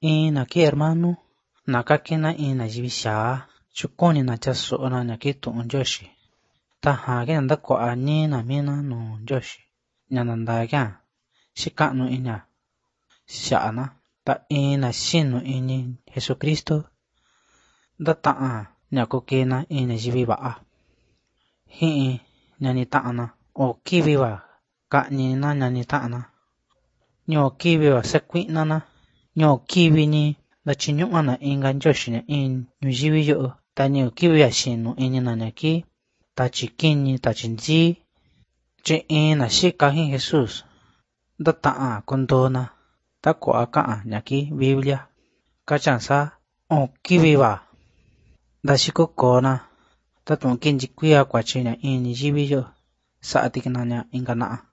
ina ki hermano nakakina ina jibisha chukoni na chaso na nyakitu unjoshi taha ke nda ko ani na mina no joshi nyananda kya shikanu inya shana ta ina shinu ini Jesucristo da ta'a nyakokena ina jibiba hi nyani ta'ana o kibiba ka ni na nyani ta'ana nyo kibiba sekwina na nyo kibi ni da chinyu ana inga joshi nya in nyujibi yo ta nyo kibi ya shinu ini na nyaki ta chikini ta chinji che ina shika hi Jesus da ta'a kondona ta ko aka nyaki Biblia kachansa o kibiba da shikokona ta tun kinji kuya kwa chenya ini jibi yo sa atikna nya ingana